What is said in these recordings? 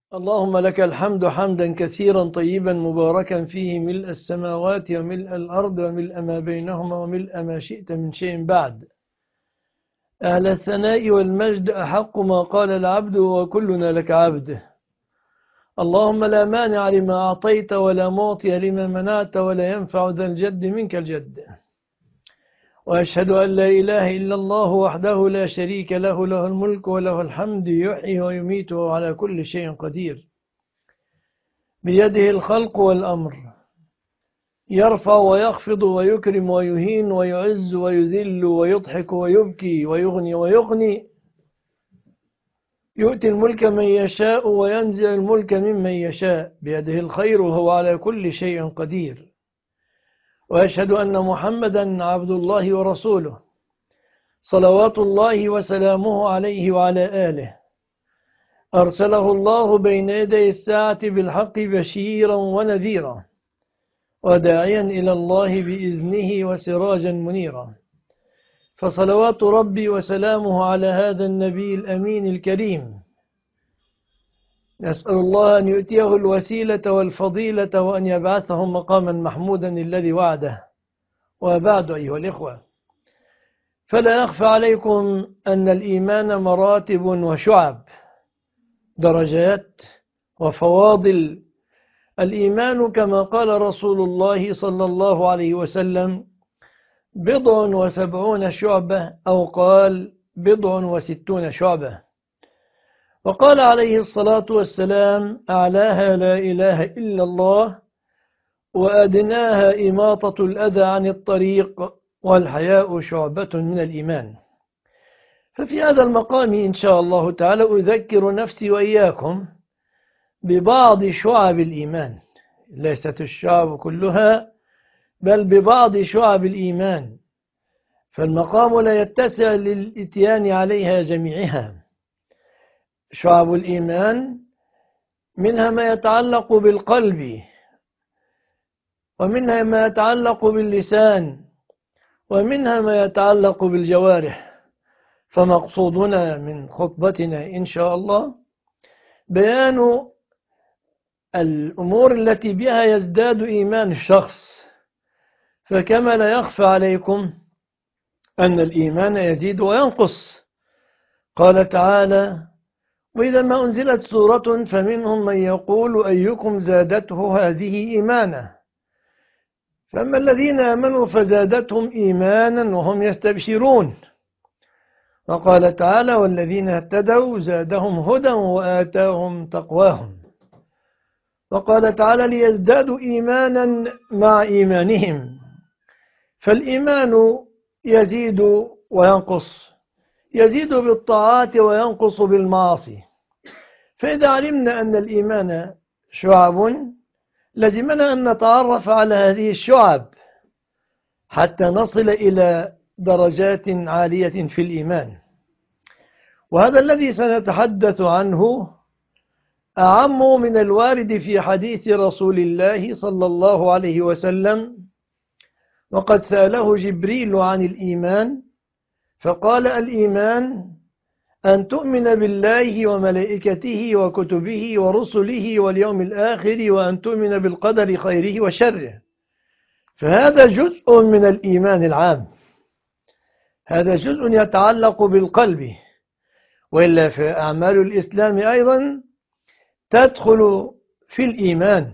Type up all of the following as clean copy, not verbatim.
اللهم لك الحمد حمدا كثيرا طيبا مباركا فيه ملء السماوات وملء الأرض وملء ما بينهما وملء ما شئت من شيء بعد. أهل الثناء والمجد أحق ما قال العبد وكلنا لك عبد. اللهم لا مانع لما أعطيت ولا معطي لما منعت ولا ينفع ذا الجد منك الجد. وأشهد أن لا إله إلا الله وحده لا شريك له، له الملك وله الحمد، يحيي ويميت وهو على كل شيء قدير. بيده الخلق والأمر، يرفع ويخفض ويكرم ويهين ويعز ويذل ويضحك ويبكي ويغني ويغني، يؤتي الملك من يشاء وينزع الملك ممن يشاء، بيده الخير وهو على كل شيء قدير. وأشهد أن محمدا عبد الله ورسوله، صلوات الله وسلامه عليه وعلى آله، أرسله الله بين يدي الساعة بالحق بشيرا ونذيرا وداعيا إلى الله بإذنه وسراجا منيرا. فصلوات ربي وسلامه على هذا النبي الأمين الكريم، نسأل الله أن يؤتيه الوسيلة والفضيلة وأن يبعثه مقاما محمودا الذي وعده. وبعد أيها الإخوة، فلا يخفى عليكم أن الإيمان مراتب وشعب، درجات وفواضل. الإيمان كما قال رسول الله صلى الله عليه وسلم 70 شعبة، أو قال 60 شعبة. وقال عليه الصلاة والسلام: أعلاها لا إله إلا الله، وأدناها إماطة الأذى عن الطريق، والحياء شعبة من الإيمان. ففي هذا المقام إن شاء الله تعالى أذكر نفسي وإياكم ببعض شعب الإيمان، ليست الشعب كلها بل ببعض شعب الإيمان، فالمقام لا يتسع للإتيان عليها جميعها. شعب الإيمان منها ما يتعلق بالقلب، ومنها ما يتعلق باللسان، ومنها ما يتعلق بالجوارح. فمقصودنا من خطبتنا إن شاء الله بيان الأمور التي بها يزداد إيمان الشخص. فكما لا يخفى عليكم أن الإيمان يزيد وينقص. قال تعالى: وإذا ما أنزلت سورة فمنهم من يقول أيكم زادته هذه إيمانا، فأما الذين آمنوا فزادتهم إيمانا وهم يستبشرون. وقال تعالى: والذين اهتدوا زادهم هدى وآتاهم تقواهم. وقال تعالى: ليزدادوا إيمانا مع إيمانهم. فالإيمان يزيد وينقص، يزيد بالطاعات وينقص بالمعاصي. فإذا علمنا أن الإيمان شعب، لزمنا أن نتعرف على هذه الشعب حتى نصل إلى درجات عالية في الإيمان. وهذا الذي سنتحدث عنه أعم من الوارد في حديث رسول الله صلى الله عليه وسلم. وقد سأله جبريل عن الإيمان فقال: الإيمان أن تؤمن بالله وملائكته وكتبه ورسله واليوم الآخر، وأن تؤمن بالقدر خيره وشره. فهذا جزء من الإيمان العام، هذا جزء يتعلق بالقلب. وإلا فأعمال الإسلام أيضا تدخل في الإيمان.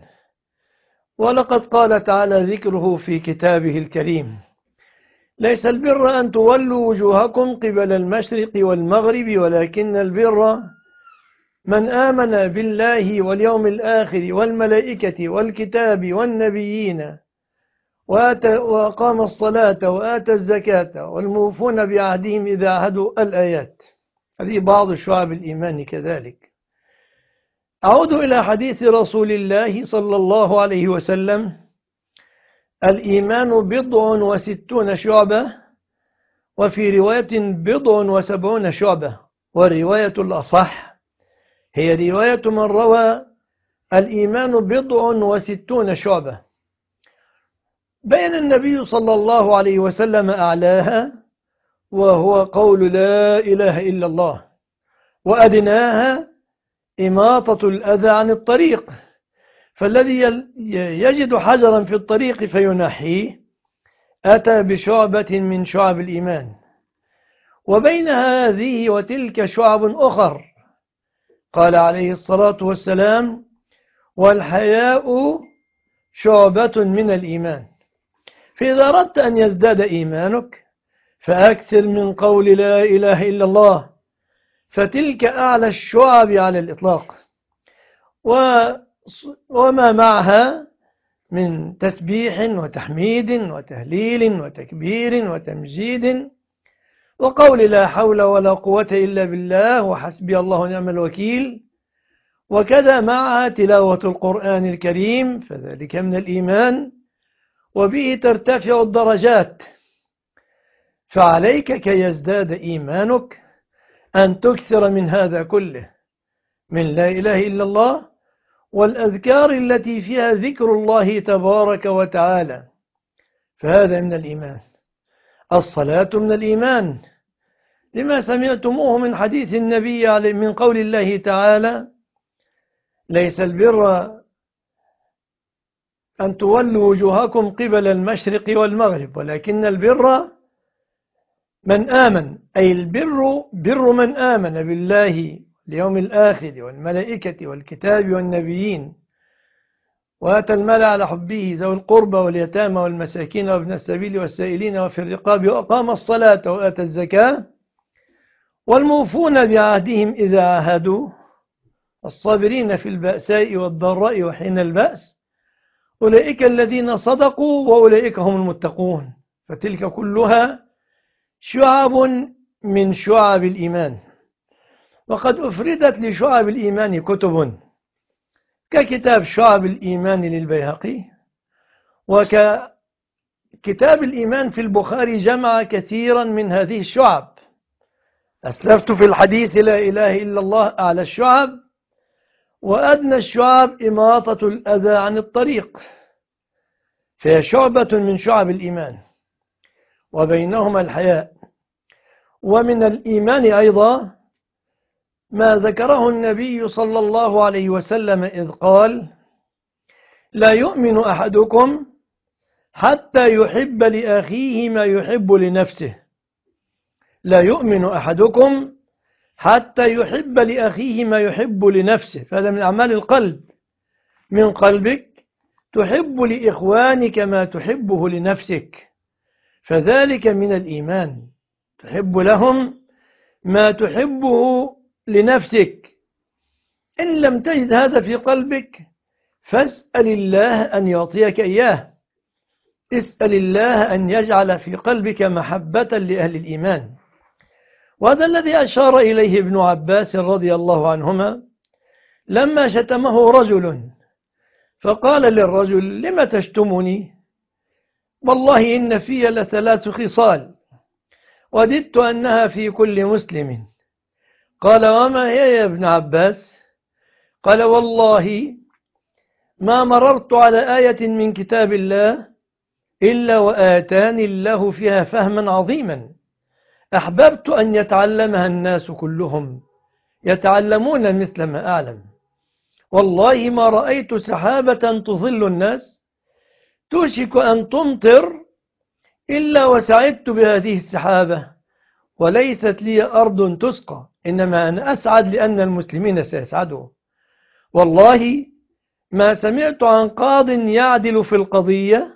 ولقد قال تعالى ذكره في كتابه الكريم: ليس البر أن تولوا وجوهكم قبل المشرق والمغرب، ولكن البر من آمن بالله واليوم الآخر والملائكة والكتاب والنبيين وأقام الصلاة وآتى الزكاة والموفون بعهدهم إذا عهدوا. الآيات هذه بعض شعب الإيمان كذلك. أعود إلى حديث رسول الله صلى الله عليه وسلم: الإيمان 60 شعبة، وفي رواية 70 شعبة، والرواية الأصح هي رواية من روى الإيمان 60 شعبة. بين النبي صلى الله عليه وسلم أعلاها وهو قول لا إله إلا الله، وأدناها إماطة الأذى عن الطريق، فالذي يجد حجرا في الطريق فينحيه أتى بشعبة من شعب الإيمان. وبين هذه وتلك شعب أخر. قال عليه الصلاة والسلام: والحياء شعبة من الإيمان. فإذا أردت أن يزداد إيمانك فأكثر من قول لا إله إلا الله، فتلك أعلى الشعب على الإطلاق، وما معها من تسبيح وتحميد وتهليل وتكبير وتمجيد، وقول لا حول ولا قوة إلا بالله وحسبي الله ونعم الوكيل، وكذا معها تلاوة القرآن الكريم، فذلك من الإيمان، وبه ترتفع الدرجات. فعليك كي يزداد إيمانك أن تكثر من هذا كله، من لا إله إلا الله والأذكار التي فيها ذكر الله تبارك وتعالى، فهذا من الإيمان. الصلاة من الإيمان، لما سمعتموه من حديث النبي من قول الله تعالى: ليس البر أن تولوا وجوهكم قبل المشرق والمغرب، ولكن البر من آمن، أي البر بر من آمن بالله اليوم الآخر والملائكة والكتاب والنبيين، وآتى المال على حبه ذوي القربى واليتامى والمساكين وابن السبيل والسائلين وفي الرقاب، وأقام الصلاة وآتى الزكاة، والموفون بعهدهم إذا عاهدوا، الصابرين في البأساء والضراء وحين البأس، أولئك الذين صدقوا وأولئك هم المتقون. فتلك كلها شعب من شعب الإيمان. وقد أفردت لشعب الإيمان كتب، ككتاب شعب الإيمان للبيهقي، وككتاب الإيمان في البخاري جمع كثيرا من هذه الشعب. أسلفت في الحديث لا إله إلا الله أعلى الشعب، وأدنى الشعب إماطة الأذى عن الطريق، فهي شعبة من شعب الإيمان، وبينهما الحياء. ومن الإيمان أيضا ما ذكره النبي صلى الله عليه وسلم إذ قال: لا يؤمن أحدكم حتى يحب لأخيه ما يحب لنفسه. لا يؤمن أحدكم حتى يحب لأخيه ما يحب لنفسه، فهذا من أعمال القلب. من قلبك تحب لإخوانك ما تحبه لنفسك، فذلك من الإيمان، تحب لهم ما تحبه لنفسك. إن لم تجد هذا في قلبك فاسأل الله أن يعطيك إياه. اسأل الله أن يجعل في قلبك محبة لأهل الإيمان. وهذا الذي أشار إليه ابن عباس رضي الله عنهما لما شتمه رجل، فقال للرجل: لم تشتمني؟ والله إن في لثلاث خصال وددت أنها في كل مسلم. قال: وما هي يا ابن عباس؟ قال: والله ما مررت على آية من كتاب الله إلا وآتاني الله فيها فهما عظيما أحببت أن يتعلمها الناس كلهم يتعلمون مثل ما أعلم. والله ما رأيت سحابة تظل الناس توشك أن تمطر إلا وسعدت بهذه السحابة، وليست لي أرض تسقى، إنما أنا أسعد لأن المسلمين سيسعدوا. والله ما سمعت عن قاض يعدل في القضية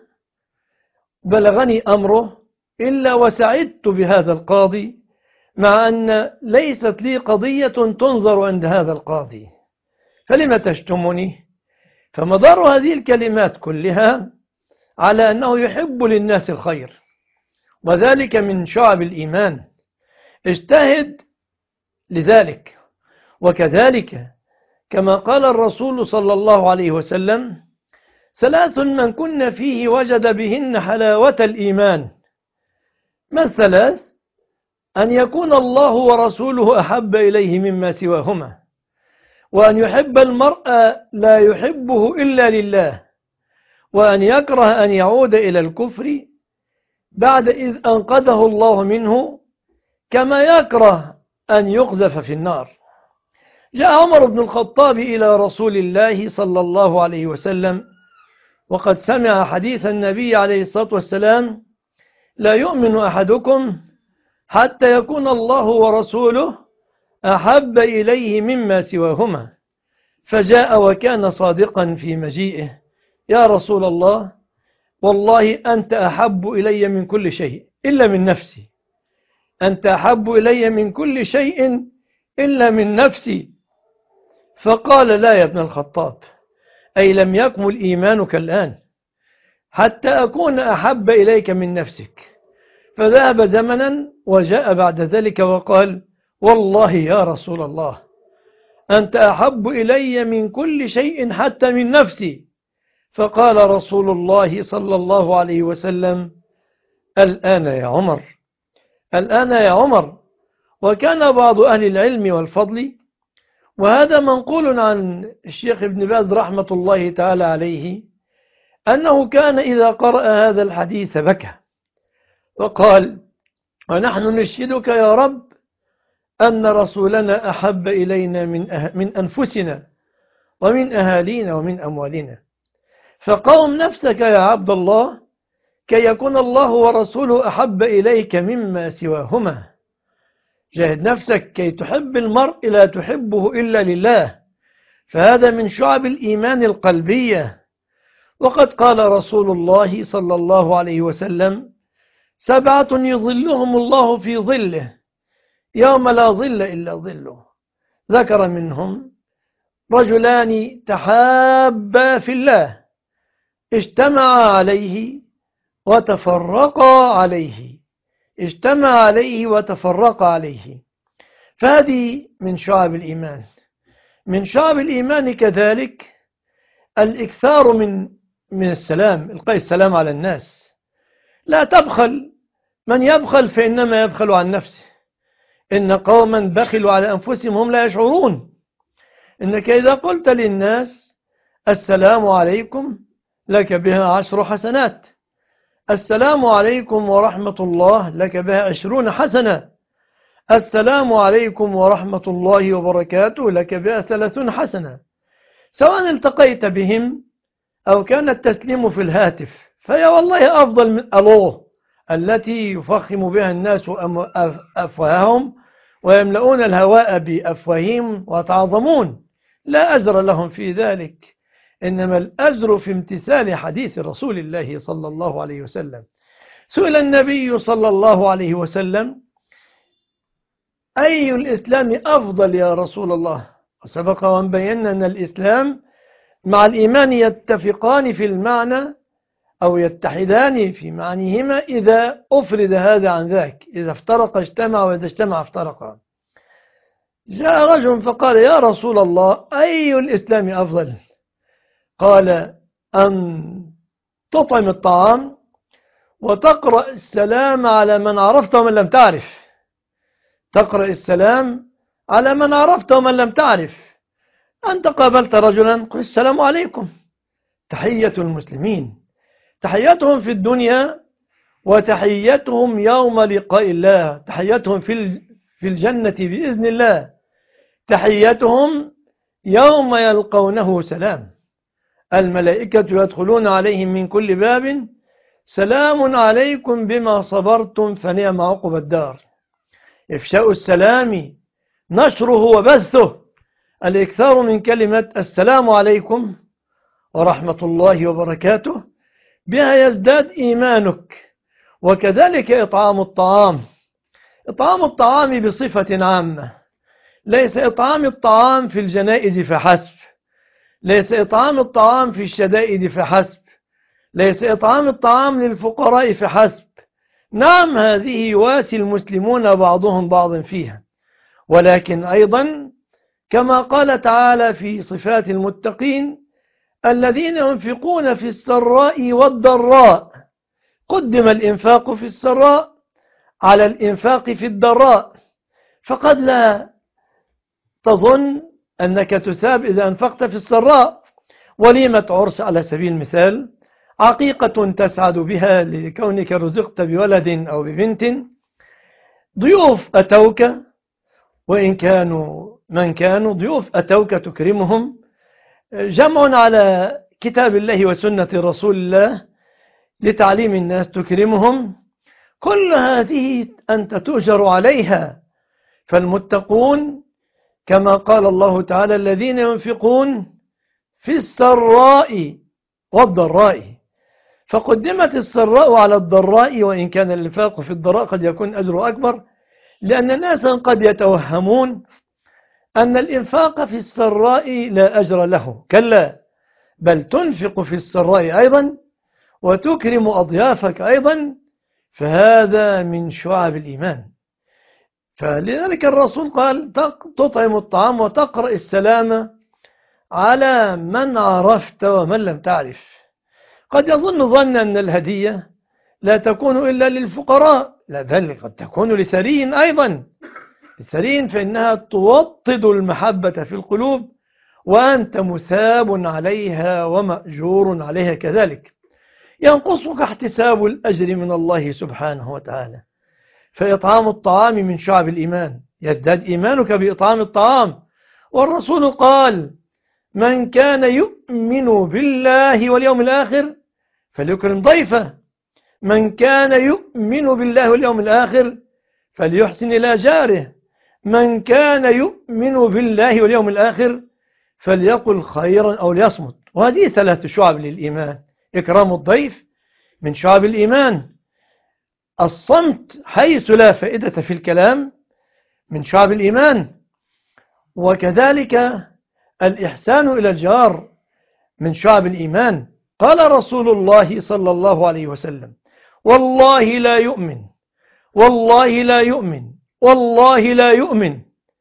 بلغني أمره إلا وسعدت بهذا القاضي، مع أن ليست لي قضية تنظر عند هذا القاضي، فلم تشتمني؟ فمدار هذه الكلمات كلها على أنه يحب للناس الخير، وذلك من شعب الإيمان. اجتهد لذلك. وكذلك كما قال الرسول صلى الله عليه وسلم: ثلاث من كن فيه وجد بهن حلاوة الإيمان. ما الثلاث؟ أن يكون الله ورسوله أحب إليه مما سواهما، وأن يحب المرء لا يحبه إلا لله، وأن يكره أن يعود إلى الكفر بعد إذ أنقذه الله منه، كما يكره أن يقذف في النار. جاء عمر بن الخطاب إلى رسول الله صلى الله عليه وسلم وقد سمع حديث النبي عليه الصلاة والسلام: لا يؤمن أحدكم حتى يكون الله ورسوله أحب إليه مما سواهما. فجاء وكان صادقا في مجيئه: يا رسول الله، والله أنت أحب إلي من كل شيء إلا من نفسي، أنت أحب إلي من كل شيء إلا من نفسي. فقال: لا يا ابن الخطاب، أي لم يكمل إيمانك الآن حتى أكون أحب إليك من نفسك. فذهب زمنا وجاء بعد ذلك وقال: والله يا رسول الله، أنت أحب إلي من كل شيء حتى من نفسي. فقال رسول الله صلى الله عليه وسلم: الآن يا عمر، الآن يا عمر. وكان بعض أهل العلم والفضل، وهذا منقول عن الشيخ ابن باز رحمة الله تعالى عليه، أنه كان إذا قرأ هذا الحديث بكى وقال: ونحن نشهدك يا رب أن رسولنا أحب إلينا من أنفسنا ومن أهالينا ومن أموالنا. فقوم نفسك يا عبد الله كي يكون الله ورسوله أحب إليك مما سواهما. جاهد نفسك كي تحب المرء لا تحبه إلا لله، فهذا من شعب الإيمان القلبية. وقد قال رسول الله صلى الله عليه وسلم: 7 يظلهم الله في ظله يوم لا ظل إلا ظله. ذكر منهم: رجلان تحابا في الله اجتمعا عليه وتفرقا عليه، اجتمع عليه وتفرق عليه. فهذه من شعب الإيمان. من شعب الإيمان كذلك الإكثار من السلام، إلقاء السلام على الناس. لا تبخل، من يبخل فإنما يبخل عن نفسه. إن قوما بخلوا على أنفسهم هم لا يشعرون. إنك إذا قلت للناس: السلام عليكم، لك بها 10 حسنات. السلام عليكم ورحمة الله، لك بها 20 حسنة. السلام عليكم ورحمة الله وبركاته، لك بها 30 حسنة. سواء التقيت بهم أو كان التسليم في الهاتف، فهي والله أفضل من ألوه التي يفخم بها الناس أفواههم ويملؤون الهواء بأفواههم ويتعظمون. لا أجر لهم في ذلك، إنما الأجر في امتثال حديث رسول الله صلى الله عليه وسلم. سئل النبي صلى الله عليه وسلم: أي الإسلام أفضل يا رسول الله؟ وسبق وأن بينا أن الإسلام مع الإيمان يتفقان في المعنى أو يتحدان في معنيهما إذا أفرد هذا عن ذاك، إذا افترق اجتمع وإذا اجتمع افترق. جاء رجل فقال: يا رسول الله، أي الإسلام أفضل؟ قال: أن تطعم الطعام وتقرأ السلام على من عرفت ومن لم تعرف. تقرأ السلام على من عرفت ومن لم تعرف. أنت قابلت رجلا، قل: السلام عليكم. تحية المسلمين، تحياتهم في الدنيا وتحياتهم يوم لقاء الله، تحياتهم في الجنة بإذن الله، تحياتهم يوم يلقونه سلام. الملائكة يدخلون عليهم من كل باب: سلام عليكم بما صبرتم فنعم عقب الدار. إفشاء السلام، نشره وبثه، الإكثار من كلمة السلام عليكم ورحمة الله وبركاته، بها يزداد إيمانك. وكذلك إطعام الطعام. إطعام الطعام بصفة عامة، ليس إطعام الطعام في الجنائز فحسب، ليس إطعام الطعام في الشدائد فحسب، ليس إطعام الطعام للفقراء فحسب. نعم، هذه يواسي المسلمون بعضهم بعضا فيها، ولكن أيضا كما قال تعالى في صفات المتقين: الذين ينفقون في السراء والضراء. قدم الإنفاق في السراء على الإنفاق في الضراء. فقد لا تظن أنك تثاب إذا أنفقت في السراء. وليمة عرس على سبيل المثال، عقيقة تسعد بها لكونك رزقت بولد أو ببنت، ضيوف أتوك وإن كانوا من كانوا ضيوف أتوك تكرمهم، جمع على كتاب الله وسنة رسول الله لتعليم الناس تكرمهم، كل هذه أنت تؤجر عليها. فالمتقون كما قال الله تعالى الذين ينفقون في السراء والضراء، فقدمت السراء على الضراء، وإن كان الإنفاق في الضراء قد يكون أجره أكبر، لأن الناس قد يتوهمون أن الإنفاق في السراء لا أجر له، كلا، بل تنفق في السراء أيضا وتكرم أضيافك أيضا، فهذا من شعب الإيمان. فلذلك الرسول قال تطعم الطعام وتقرأ السلام على من عرفت ومن لم تعرف. قد يظن ظن أن الهدية لا تكون إلا للفقراء، لا، بل قد تكون لثري أيضا، لثري، فإنها توطد المحبة في القلوب، وأنت مثاب عليها ومأجور عليها كذلك. ينقصك احتساب الأجر من الله سبحانه وتعالى. فإطعام الطعام من شعب الإيمان، يزداد إيمانك بإطعام الطعام. والرسول قال من كان يؤمن بالله واليوم الآخر فليكرم ضيفه، من كان يؤمن بالله واليوم الآخر فليحسن إلى جاره، من كان يؤمن بالله واليوم الآخر فليقل خيرا أو ليصمت. وهذه 3 شعب للإيمان. إكرام الضيف من شعب الإيمان، الصمت حيث لا فائدة في الكلام من شعب الإيمان، وكذلك الإحسان إلى الجار من شعب الإيمان. قال رسول الله صلى الله عليه وسلم والله لا يؤمن، والله لا يؤمن، والله لا يؤمن.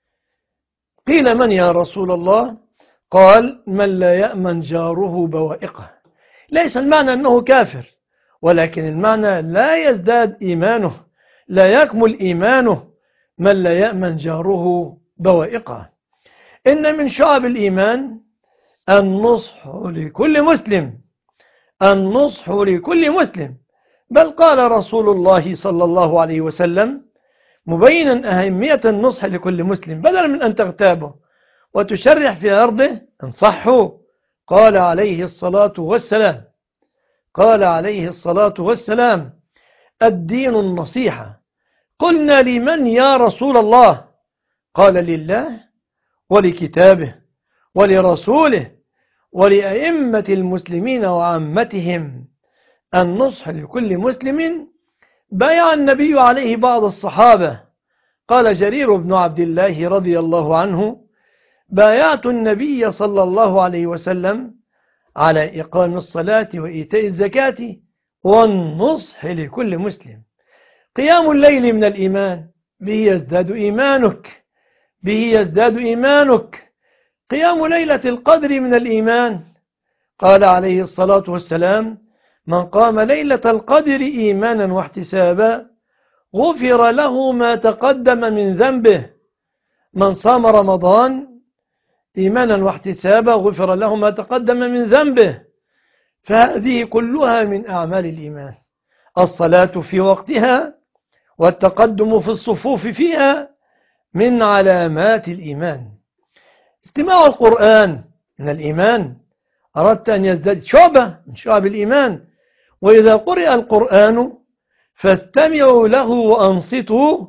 قيل من يا رسول الله؟ قال من لا يأمن جاره بوائقه. ليس المعنى أنه كافر، ولكن المعنى لا يزداد إيمانه، لا يكمل إيمانه، من لا يأمن جاره بوائقه. إن من شعب الإيمان النصح لكل مسلم، النصح لكل مسلم. بل قال رسول الله صلى الله عليه وسلم مبينا أهمية النصح لكل مسلم، بدلا من أن تغتابه وتشرح في أرضه، انصحه. قال عليه الصلاة والسلام، قال عليه الصلاة والسلام الدين النصيحة. قلنا لمن يا رسول الله؟ قال لله ولكتابه ولرسوله ولأئمة المسلمين وعامتهم. النصح لكل مسلم. بايع النبي عليه بعض الصحابة، قال جرير بن عبد الله رضي الله عنه بايعت النبي صلى الله عليه وسلم على إقام الصلاة وإيتاء الزكاة والنصح لكل مسلم. قيام الليل من الإيمان، به يزداد إيمانك، به يزداد إيمانك. قيام ليلة القدر من الإيمان، قال عليه الصلاة والسلام من قام ليلة القدر إيمانا واحتسابا غفر له ما تقدم من ذنبه. من صام رمضان إيمانا واحتسابا غفر له ما تقدم من ذنبه. فهذه كلها من أعمال الإيمان. الصلاة في وقتها والتقدم في الصفوف فيها من علامات الإيمان. استماع القرآن من الإيمان، أردت أن يزداد شعبة من شعب الإيمان. وإذا قرئ القرآن فاستمعوا له وأنصتوا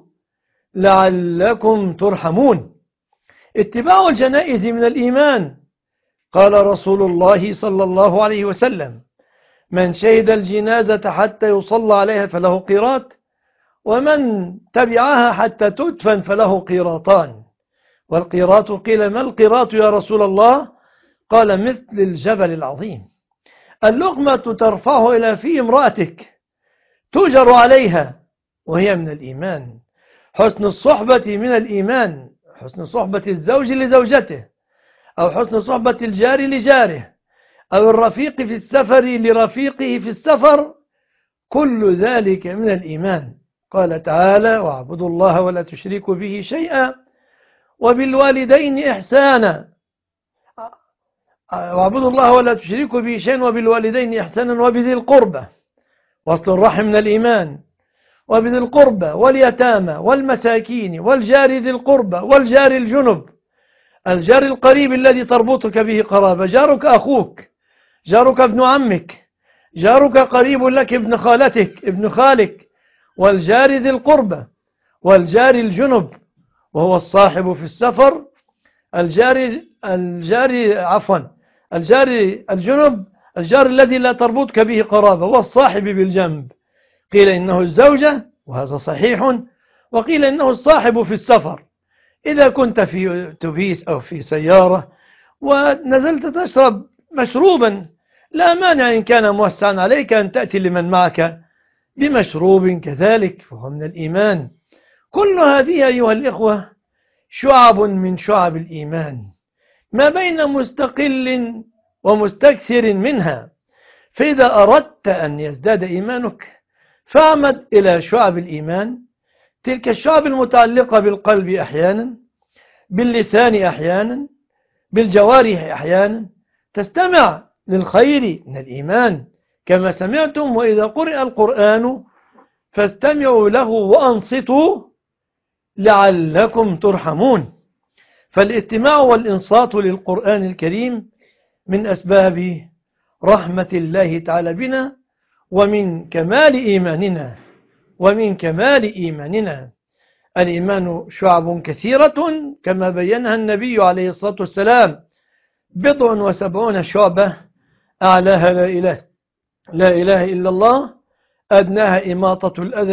لعلكم ترحمون. اتباع الجنائز من الإيمان، قال رسول الله صلى الله عليه وسلم من شهد الجنازة حتى يصلى عليها فله قيراط، ومن تبعها حتى تدفن فله قيراطان. والقيراط قيل ما القيراط يا رسول الله؟ قال مثل الجبل العظيم. اللقمة ترفعه إلى في امرأتك تؤجر عليها وهي من الإيمان. حسن الصحبة من الإيمان، حسن صحبة الزوج لزوجته، أو حسن صحبة الجار لجاره، أو الرفيق في السفر لرفيقه في السفر، كل ذلك من الإيمان. قال تعالى واعبدوا الله ولا تشركوا به شيئا وبالوالدين إحسانا، واعبدوا الله ولا تشركوا به شيئا وبالوالدين إحسانا وبذي القربى، وصل الرحم من الإيمان، وبذي القربى واليتامى والمساكين والجار ذي القربى والجار الجنب الجار القريب الذي تربطك به قرابة، جارك أخوك، جارك ابن عمك، جارك قريب لك ابن خالتك ابن خالك، والجار ذي القربى، والجار الجنب وهو الصاحب في السفر، الجار الجنب، الجار الذي لا تربطك به قرابة، والصاحب بالجنب. قيل إنه الزوجة وهذا صحيح، وقيل إنه الصاحب في السفر. إذا كنت في أتوبيس أو في سيارة ونزلت تشرب مشروبا، لا مانع إن كان موسعا عليك أن تأتي لمن معك بمشروب كذلك، فهو من الإيمان. كل هذه أيها الإخوة شعب من شعب الإيمان، ما بين مستقل ومستكثر منها. فإذا أردت أن يزداد إيمانك فاعمد إلى شعب الإيمان، تلك الشعب المتعلقة بالقلب أحيانا، باللسان أحيانا، بالجوارح أحيانا، تستمع للخير من الإيمان كما سمعتم: وإذا قرئ القرآن فاستمعوا له وأنصتوا لعلكم ترحمون. فالاستماع والإنصات للقرآن الكريم من أسباب رحمة الله تعالى بنا، ومن كمال إيماننا. الإيمان شعب كثيرة كما بينها النبي عليه الصلاة والسلام: 70 شعبة، أعلاها لا إله إلا الله، أدناها إماطة الأذى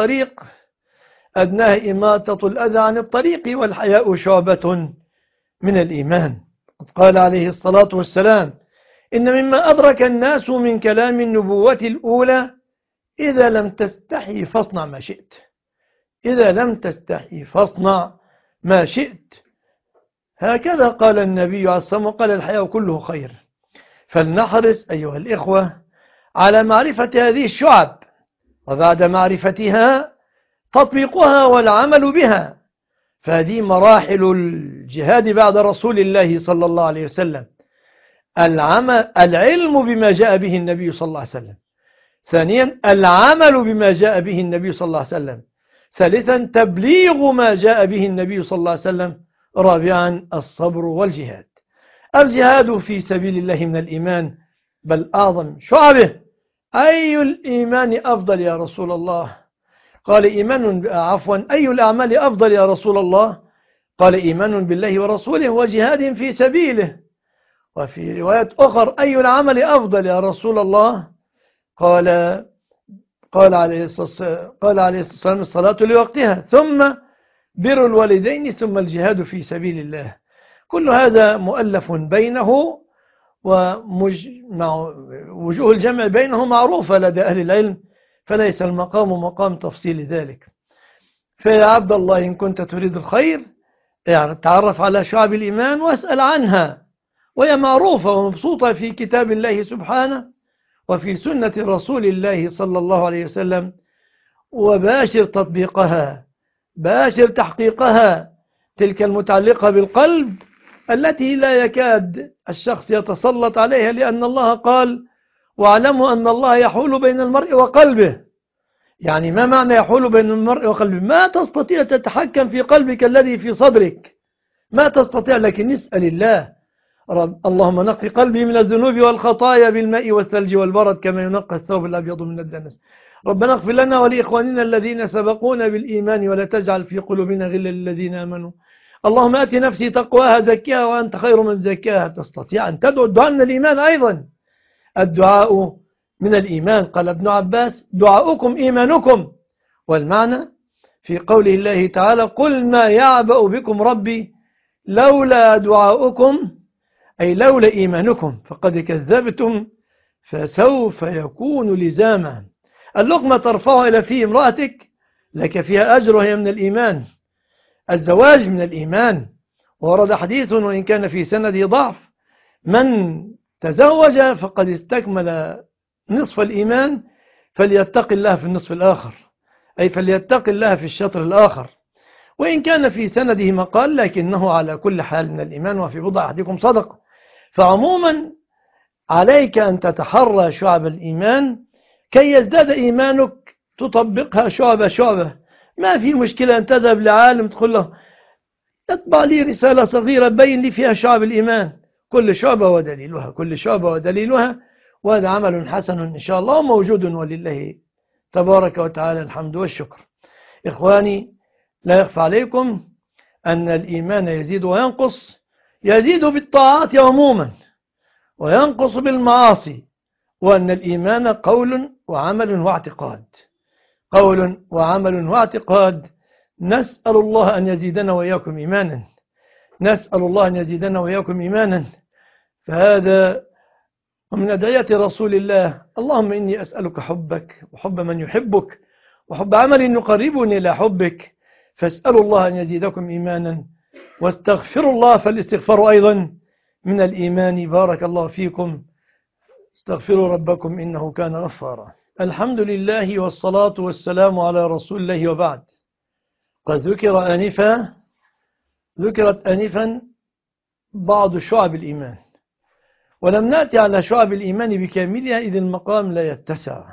عن الطريق، والحياء شعبة من الإيمان. قال عليه الصلاة والسلام: إن مما أدرك الناس من كلام النبوة الأولى: إذا لم تستحي فاصنع ما شئت. هكذا قال النبي عليه الصلاة والسلام، قال: الحياء كله خير. فلنحرص أيها الإخوة على معرفة هذه الشعب، وبعد معرفتها تطبيقها والعمل بها. فهذه مراحل الجهاد بعد رسول الله صلى الله عليه وسلم: العلم بما جاء به النبي صلى الله عليه وسلم، ثانيا العمل بما جاء به النبي صلى الله عليه وسلم، ثالثا تبليغ ما جاء به النبي صلى الله عليه وسلم، رابعا الصبر والجهاد. الجهاد في سبيل الله من الإيمان، بل أعظم شعبه. أي الإيمان أفضل يا رسول الله؟ قال أي الأعمال أفضل يا رسول الله؟ قال: إيمان بالله ورسوله وجهاد في سبيله. وفي رواية أخرى: أي العمل أفضل يا رسول الله؟ قال عليه الصلاة والسلام: الصلاة لوقتها، ثم بر الوالدين، ثم الجهاد في سبيل الله. كل هذا مؤلف بينه، ووجوه الجمع بينه معروفة لدى أهل العلم، فليس المقام مقام تفصيل ذلك. فيا عبد الله، إن كنت تريد الخير تعرف على شعب الإيمان واسأل عنها، وهي معروفة ومبسوطة في كتاب الله سبحانه وفي سنة رسول الله صلى الله عليه وسلم. وباشر تطبيقها، باشر تحقيقها، تلك المتعلقة بالقلب التي لا يكاد الشخص يتسلط عليها، لأن الله قال: واعلموا أن الله يحول بين المرء وقلبه. يعني ما معنى يحول بين المرء وقلبه؟ ما تستطيع تتحكم في قلبك الذي في صدرك، ما تستطيع، لكن اسأل الله: اللهم نقي قلبي من الذنوب والخطايا بالماء والثلج والبرد كما ينقى الثوب الأبيض من الدنس. ربنا اغفر لنا ولإخواننا الذين سبقونا بالإيمان ولا تجعل في قلوبنا غلا للذين آمنوا. اللهم آت نفسي تقواها زكيها وأنت خير من زكاها. تستطيع أن تدعو الدعاء من الإيمان أيضا، الدعاء من الإيمان. قال ابن عباس: دعاؤكم إيمانكم. والمعنى في قوله الله تعالى: قل ما يعبأ بكم ربي لولا دعاؤكم، أي لولا إيمانكم فقد كذبتم فسوف يكون لزاما. اللقمة ترفعها إلى في امرأتك لك فيها أجر، وهي من الإيمان. الزواج من الإيمان، ورد حديث وإن كان في سنده ضعف: من تزوج فقد استكمل نصف الإيمان فليتق الله في النصف الآخر، أي فليتق الله في الشطر الآخر. وإن كان في سنده مقال لكنه على كل حال من الإيمان، وفي بضع أحدكم صدقة. فعموما عليك أن تتحرى شعب الإيمان كي يزداد إيمانك، تطبقها شعبة شعبة. ما في مشكلة أن تذهب لعالم تقول له: اطبع لي رسالة صغيرة بين لي فيها شعب الإيمان، كل شعبة ودليلها، كل شعبة ودليلها، وهذا عمل حسن إن شاء الله موجود، ولله تبارك وتعالى الحمد والشكر. إخواني، لا يخفى عليكم أن الإيمان يزيد وينقص، يزيد بالطاعات عموما وينقص بالمعاصي، وأن الإيمان قول وعمل واعتقاد، قول وعمل واعتقاد. نسأل الله أن يزيدنا وإياكم إيمانا، نسأل الله أن يزيدنا وإياكم إيمانا. فهذا ومن أدعية رسول الله: اللهم إني أسألك حبك وحب من يحبك وحب عمل يقربني إلى حبك، فاسألوا الله أن يزيدكم إيمانا، واستغفروا الله، فالاستغفار أيضا من الإيمان. بارك الله فيكم. استغفروا ربكم إنه كان غفارا. الحمد لله والصلاة والسلام على رسول الله، وبعد. قد ذكرت آنفا بعض شعب الإيمان، ولم نأتي على شعب الإيمان بكاملها إذ المقام لا يتسع.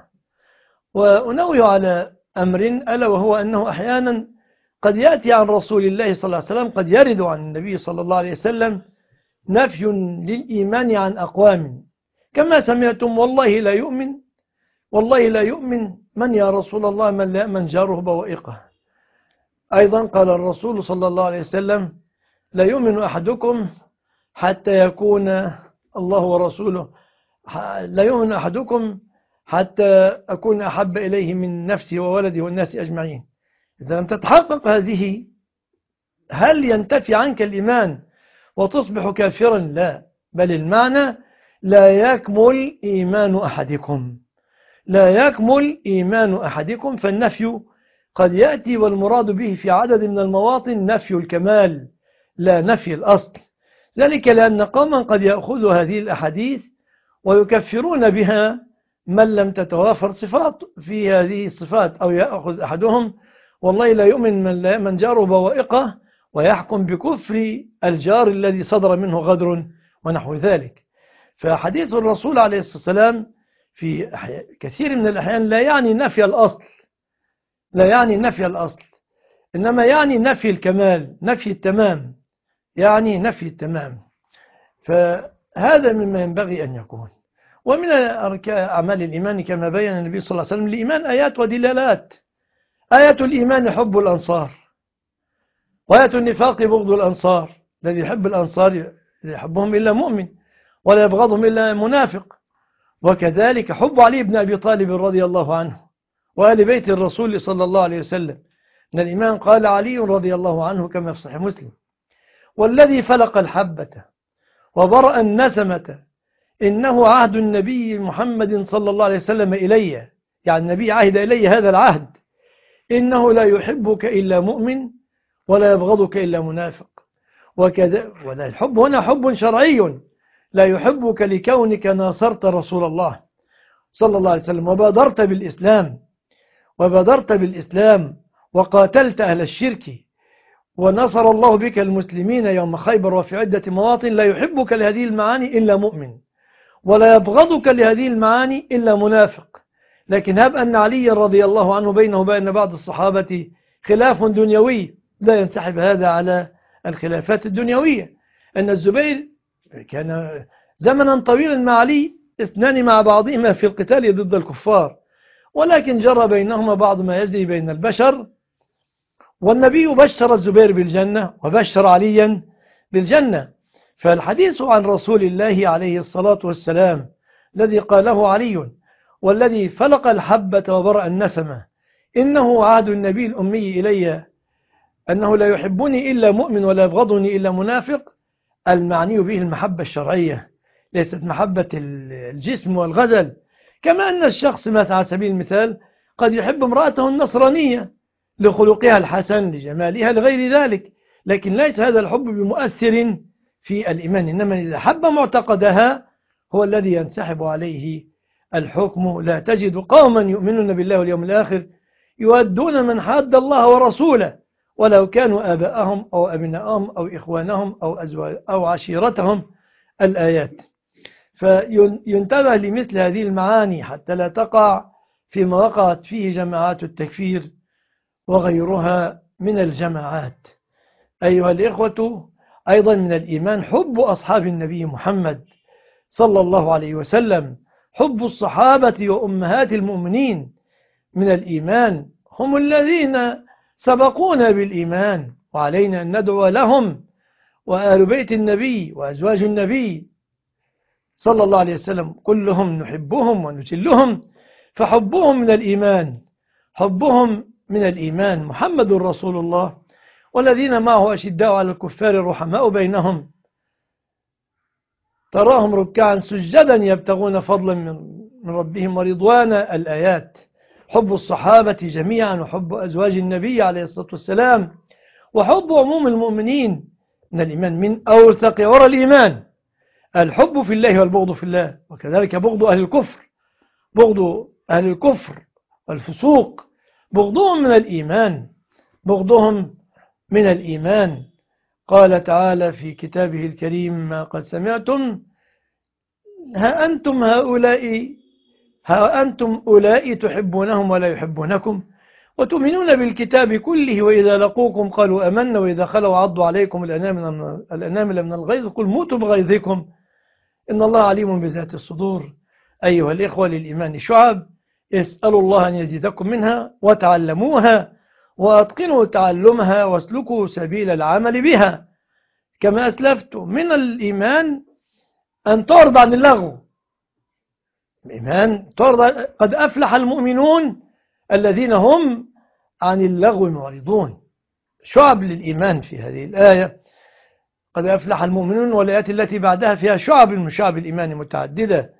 وأنوه على أمر ألا وهو أنه أحيانا قد يأتي عن رسول الله صلى الله عليه وسلم، قد يرد عن النبي صلى الله عليه وسلم نفي للإيمان عن أقوام، كما سمعتم: والله لا يؤمن، والله لا يؤمن. من يا رسول الله؟ من لا يأمن جاره بوائقه. أيضا قال الرسول صلى الله عليه وسلم: لا يؤمن أحدكم حتى يكون الله ورسوله، لا يؤمن أحدكم حتى أكون أحب إليه من نفسي وولدي والناس أجمعين. إذا لم تتحقق هذه، هل ينتفي عنك الإيمان وتصبح كافرا؟ لا، بل المعنى: لا يكمل إيمان أحدكم، لا يكمل إيمان أحدكم. فالنفي قد يأتي والمراد به في عدد من المواطن نفي الكمال لا نفي الأصل. ذلك لأن قوما قد يأخذوا هذه الأحاديث ويكفرون بها من لم تتوافر صفات في هذه الصفات، أو يأخذ أحدهم: والله لا يؤمن من جاره بوائقه، ويحكم بكفر الجار الذي صدر منه غدر ونحو ذلك. فحديث الرسول عليه الصلاة والسلام في كثير من الأحيان لا يعني نفي الأصل، لا يعني نفي الأصل، إنما يعني نفي الكمال، نفي التمام، يعني نفي التمام. فهذا مما ينبغي أن يكون. ومن أعمال الإيمان كما بين النبي صلى الله عليه وسلم الإيمان آيات ودلالات. آية الإيمان حب الأنصار، وآية النفاق بغض الأنصار. الذي يحب الأنصار لا يحبهم إلا مؤمن، ولا يبغضهم إلا منافق. وكذلك حب علي بن أبي طالب رضي الله عنه وآل بيت الرسول صلى الله عليه وسلم. من الإيمان قال علي رضي الله عنه كما في صحيح مسلم: والذي فلق الحبة وبرأ النسمة إنه عهد النبي محمد صلى الله عليه وسلم إلي، يعني النبي عهد إلي هذا العهد: إنه لا يحبك إلا مؤمن ولا يبغضك إلا منافق. وكذا، ولا الحب هنا حب شرعي، لا يحبك لكونك ناصرت رسول الله صلى الله عليه وسلم وبادرت بالإسلام وقاتلت أهل الشرك، ونصر الله بك المسلمين يوم خيبر وفي عدة مواطن. لا يحبك لهذه المعاني إلا مؤمن، ولا يبغضك لهذه المعاني إلا منافق. لكن هب أن علي رضي الله عنه بينه وبين بعض الصحابة خلاف دنيوي، لا ينسحب هذا على الخلافات الدنيوية. أن الزبير كان زمنا طويلا مع علي، اثنان مع بعضهما في القتال ضد الكفار، ولكن جرى بينهما بعض ما يجري بين البشر، والنبي بشر الزبير بالجنة وبشر عليا بالجنة. فالحديث عن رسول الله عليه الصلاة والسلام الذي قاله علي: والذي فلق الحبة وبرأ النسمة إنه عهد النبي الأمي إلي، أنه لا يحبني إلا مؤمن ولا يبغضني إلا منافق. المعني به المحبة الشرعية، ليست محبة الجسم والغزل. كما أن الشخص مثلا على سبيل المثال قد يحب امرأته النصرانية لخلقها الحسن لجمالها لغير ذلك، لكن ليس هذا الحب بمؤثر في الإيمان، إنما إذا حب معتقدها هو الذي ينسحب عليه الحكم. لا تجد قوما يؤمنون بالله واليوم الآخر يودون من حاد الله ورسوله ولو كانوا آباءهم أو أبناءهم أو إخوانهم أو عشيرتهم. الآيات. فينتبه لمثل هذه المعاني حتى لا تقع فيما وقعت فيه جماعات التكفير وغيرها من الجماعات. أيها الإخوة، أيضا من الإيمان حب أصحاب النبي محمد صلى الله عليه وسلم. حب الصحابة وأمهات المؤمنين من الإيمان، هم الذين سبقونا بالإيمان، وعلينا أن ندعو لهم. وآل بيت النبي وأزواج النبي صلى الله عليه وسلم كلهم نحبهم ونجلهم، فحبهم من الإيمان. حبهم من الإيمان. محمد رسول الله والذين معه أشداء على الكفار رحماء بينهم، تراهم ركعا سجدا يبتغون فضلا من ربهم ورضوانا. الآيات. حب الصحابة جميعا، وحب أزواج النبي عليه الصلاة والسلام، وحب عموم المؤمنين من الإيمان. من أوثق ورى الإيمان الحب في الله والبغض في الله، وكذلك بغض أهل الكفر. بغض أهل الكفر والفسوق بغضهم من الإيمان. بغضهم من الإيمان. قال تعالى في كتابه الكريم: ما قد سمعتم ها أنتم أولئك تحبونهم ولا يحبونكم، وتؤمنون بالكتاب كله، وإذا لقوكم قالوا أمنا، وإذا خلوا عضوا عليكم الأنامل من الغيظ، قل موتوا بغيظكم إن الله عليم بذات الصدور. أيها الإخوة، للإيمان شعب، اسألوا الله أن يزيدكم منها وتعلموها وأتقنوا تعلمها واسلكوا سبيل العمل بها. كما أسلفت، من الإيمان أن تعرض عن اللغو. الإيمان قد أفلح المؤمنون الذين هم عن اللغو معرضون. شعب للإيمان في هذه الآية. قد أفلح المؤمنون، والآيات التي بعدها فيها شعب من شعب الإيمان متعددة.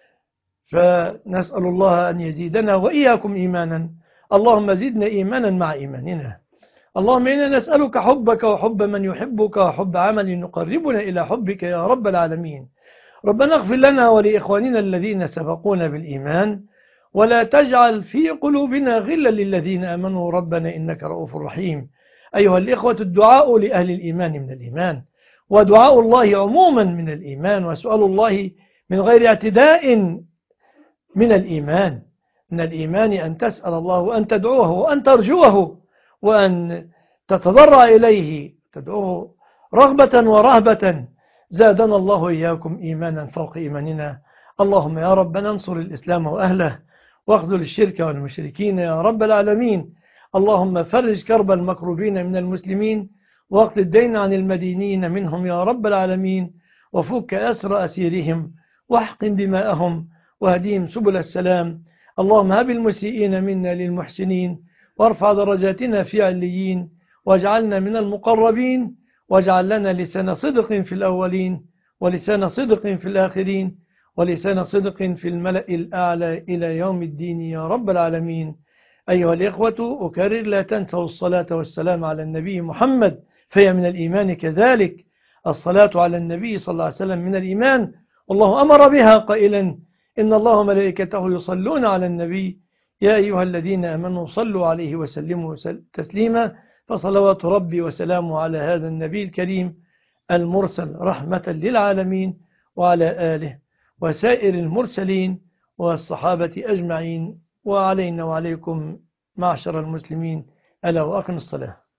فنسأل الله أن يزيدنا وإياكم إيمانا. اللهم زدنا إيمانا مع إيماننا. اللهم إنا نسألك حبك وحب من يحبك وحب عمل يقربنا إلى حبك يا رب العالمين. ربنا اغفر لنا ولإخواننا الذين سبقونا بالإيمان، ولا تجعل في قلوبنا غلا للذين آمنوا ربنا إنك رؤوف رحيم. أيها الإخوة، الدعاء لأهل الإيمان من الإيمان، ودعاء الله عموما من الإيمان، وسؤال الله من غير اعتداء من الإيمان. من الإيمان أن تسأل الله وأن تدعوه وأن ترجوه وأن تتضرع إليه، تدعوه رغبة ورهبة. زادنا الله إياكم إيمانا فوق إيماننا. اللهم يا ربنا انصر الإسلام وأهله، واخذل الشرك والمشركين يا رب العالمين. اللهم فرج كرب المكروبين من المسلمين، واقض الدين عن المدينين منهم يا رب العالمين، وفك أسر أسيرهم، واحقن دماءهم، واهديهم سبل السلام. اللهم هب المسيئين منا للمحسنين، وارفع درجاتنا في عليين، واجعلنا من المقربين، واجعل لنا لسان صدق في الأولين، ولسان صدق في الآخرين، ولسان صدق في الملأ الأعلى إلى يوم الدين يا رب العالمين. أيها الإخوة، أكرر: لا تنسوا الصلاة والسلام على النبي محمد، فهي من الإيمان كذلك. الصلاة على النبي صلى الله عليه وسلم من الإيمان، والله أمر بها قائلا: إن الله وملائكته يصلون على النبي يا أيها الذين آمنوا صلوا عليه وسلموا تسليما. فصلوات ربي وسلامه على هذا النبي الكريم المرسل رحمة للعالمين، وعلى آله وسائر المرسلين والصحابة أجمعين، وعلينا وعليكم معشر المسلمين. ألا وأقم الصلاة.